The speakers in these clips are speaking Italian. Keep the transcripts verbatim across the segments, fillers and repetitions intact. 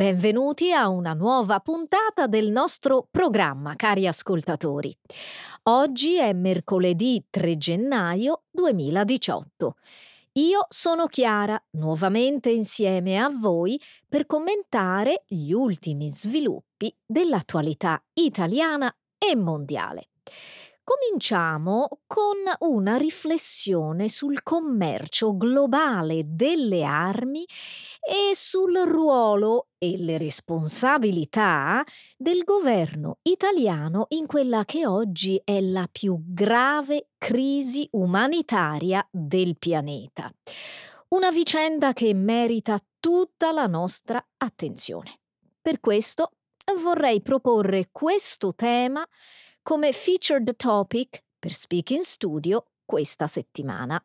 Benvenuti a una nuova puntata del nostro programma, cari ascoltatori. Oggi è mercoledì tre gennaio duemiladiciotto. Io sono Chiara, nuovamente insieme a voi per commentare gli ultimi sviluppi dell'attualità italiana e mondiale. Cominciamo con una riflessione sul commercio globale delle armi e sul ruolo e le responsabilità del governo italiano in quella che oggi è la più grave crisi umanitaria del pianeta. Una vicenda che merita tutta la nostra attenzione. Per questo vorrei proporre questo tema come featured topic per Speak in Studio questa settimana.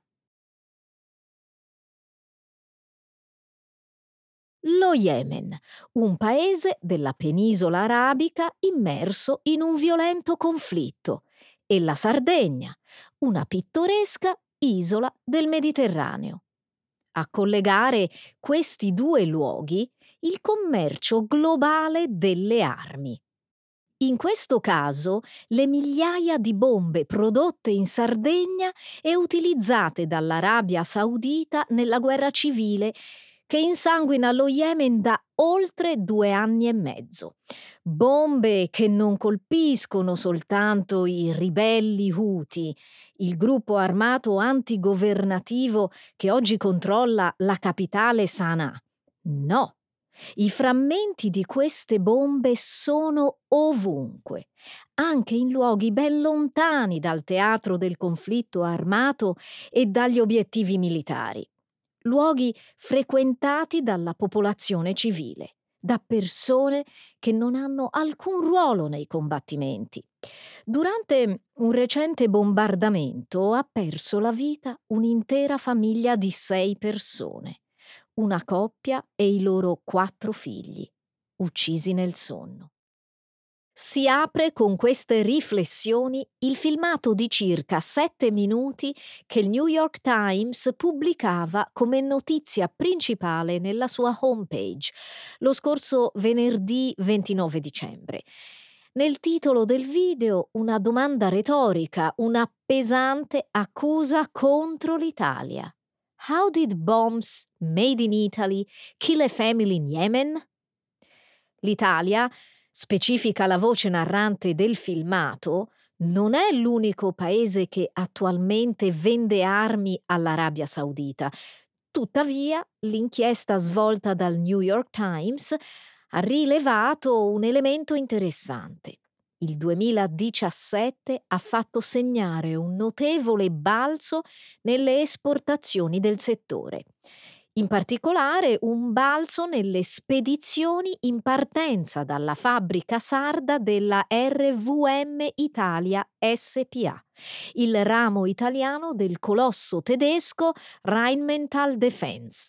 Lo Yemen, un paese della penisola arabica immerso in un violento conflitto, e la Sardegna, una pittoresca isola del Mediterraneo. A collegare questi due luoghi il commercio globale delle armi. In questo caso, le migliaia di bombe prodotte in Sardegna e utilizzate dall'Arabia Saudita nella guerra civile che insanguina lo Yemen da oltre due anni e mezzo. Bombe che non colpiscono soltanto i ribelli Houthi, il gruppo armato antigovernativo che oggi controlla la capitale Sana'a. No. I frammenti di queste bombe sono ovunque, anche in luoghi ben lontani dal teatro del conflitto armato e dagli obiettivi militari. Luoghi frequentati dalla popolazione civile, da persone che non hanno alcun ruolo nei combattimenti. Durante un recente bombardamento ha perso la vita un'intera famiglia di sei persone. Una coppia e i loro quattro figli, uccisi nel sonno. Si apre con queste riflessioni il filmato di circa sette minuti che il New York Times pubblicava come notizia principale nella sua homepage lo scorso venerdì ventinove dicembre. Nel titolo del video una domanda retorica, una pesante accusa contro l'Italia. How did bombs made in Italy kill a family in Yemen? L'Italia, specifica la voce narrante del filmato, non è l'unico paese che attualmente vende armi all'Arabia Saudita. Tuttavia, l'inchiesta svolta dal New York Times ha rilevato un elemento interessante. Il duemiladiciassette ha fatto segnare un notevole balzo nelle esportazioni del settore. In particolare un balzo nelle spedizioni in partenza dalla fabbrica sarda della R V M Italia S P A, il ramo italiano del colosso tedesco Rheinmetall Defense.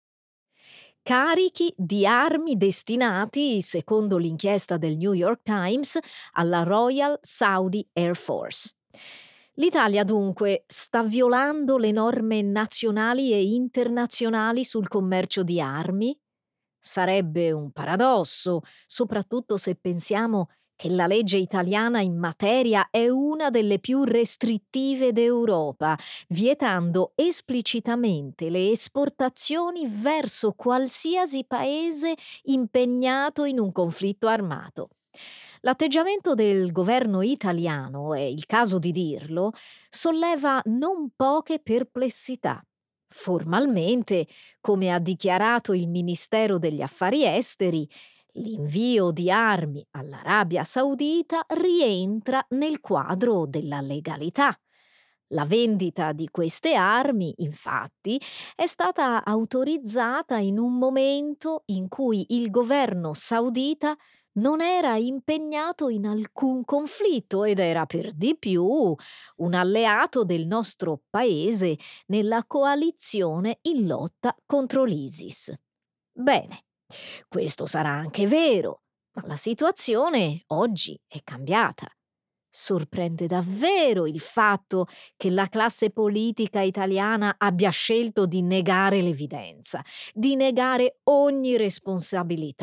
Carichi di armi destinati, secondo l'inchiesta del New York Times, alla Royal Saudi Air Force. L'Italia dunque sta violando le norme nazionali e internazionali sul commercio di armi? Sarebbe un paradosso, soprattutto se pensiamo che la legge italiana in materia è una delle più restrittive d'Europa, vietando esplicitamente le esportazioni verso qualsiasi paese impegnato in un conflitto armato. L'atteggiamento del governo italiano, è il caso di dirlo, solleva non poche perplessità. Formalmente, come ha dichiarato il Ministero degli Affari Esteri, l'invio di armi all'Arabia Saudita rientra nel quadro della legalità. La vendita di queste armi, infatti, è stata autorizzata in un momento in cui il governo saudita non era impegnato in alcun conflitto ed era per di più un alleato del nostro paese nella coalizione in lotta contro l'ISIS. Bene, questo sarà anche vero, ma la situazione oggi è cambiata. Sorprende davvero il fatto che la classe politica italiana abbia scelto di negare l'evidenza, di negare ogni responsabilità.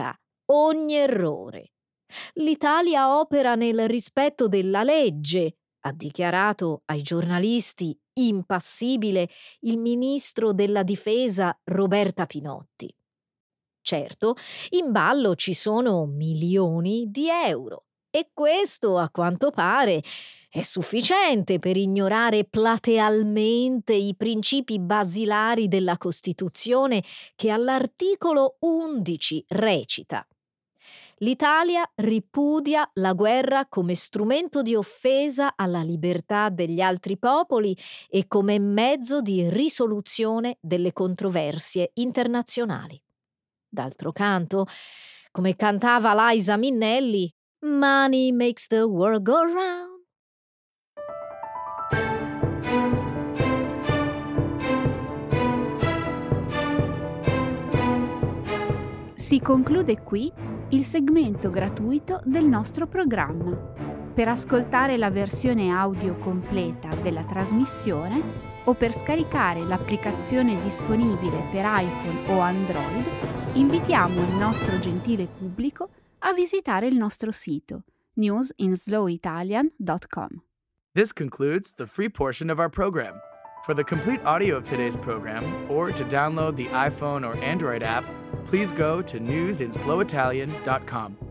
ogni errore. L'Italia opera nel rispetto della legge, ha dichiarato ai giornalisti impassibile il ministro della difesa Roberta Pinotti. Certo, in ballo ci sono milioni di euro e questo, a quanto pare, è sufficiente per ignorare platealmente i principi basilari della Costituzione che all'articolo undici recita: l'Italia ripudia la guerra come strumento di offesa alla libertà degli altri popoli e come mezzo di risoluzione delle controversie internazionali. D'altro canto, come cantava Liza Minnelli, "Money makes the world go round". Si conclude qui il segmento gratuito del nostro programma. Per ascoltare la versione audio completa della trasmissione o per scaricare l'applicazione disponibile per iPhone o Android, invitiamo il nostro gentile pubblico a visitare il nostro sito news in slow italian dot com. This concludes the free portion of our program. For the complete audio of today's program, or to download the iPhone or Android app, please go to news in slow italian dot com.